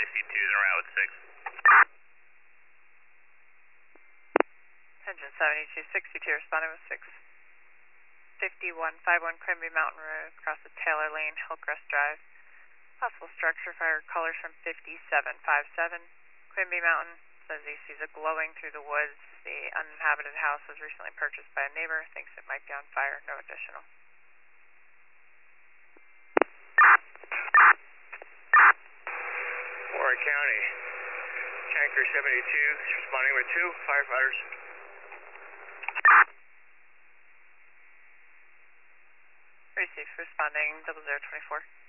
62's en route 6. Engine 7262 responding with 65151 Quimby Mountain Road, across the Taylor Lane, Hillcrest Drive. Possible structure fire colors from 5757. Quimby Mountain says he sees it glowing through the woods. The uninhabited house was recently purchased by a neighbor. Thinks it might be on fire. No additional. Warren County, Tanker 72 is responding with 2 firefighters. Receive, responding 0024.